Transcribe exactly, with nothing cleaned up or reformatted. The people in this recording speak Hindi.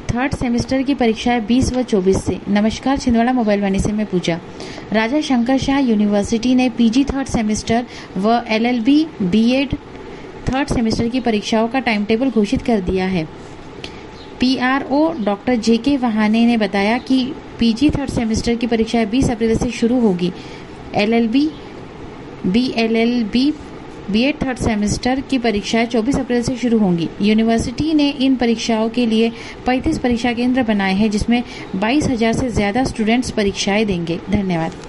थर्ड सेमेस्टर की परीक्षाएं बीस व चौबीस से। नमस्कार, छिंदवाड़ा मोबाइल वाणी से मैं पूजा। राजा शंकर शाह यूनिवर्सिटी ने पीजी थर्ड सेमेस्टर व एलएलबी, बीएड थर्ड सेमेस्टर की परीक्षाओं का टाइम टेबल घोषित कर दिया है। पीआरओ डॉक्टर जेके वहाने ने बताया कि पीजी थर्ड सेमेस्टर की परीक्षाएं बीस अप्रैल से शुरू होगी। LLB, BLLB, BEd third semester की परीक्षाएं चौबीस अप्रैल से शुरू होंगी। यूनिवर्सिटी ने इन परीक्षाओं के लिए पैंतीस परीक्षा केंद्र बनाए हैं, जिसमें बाईस हजार से ज्यादा स्टूडेंट्स परीक्षाएं देंगे। धन्यवाद।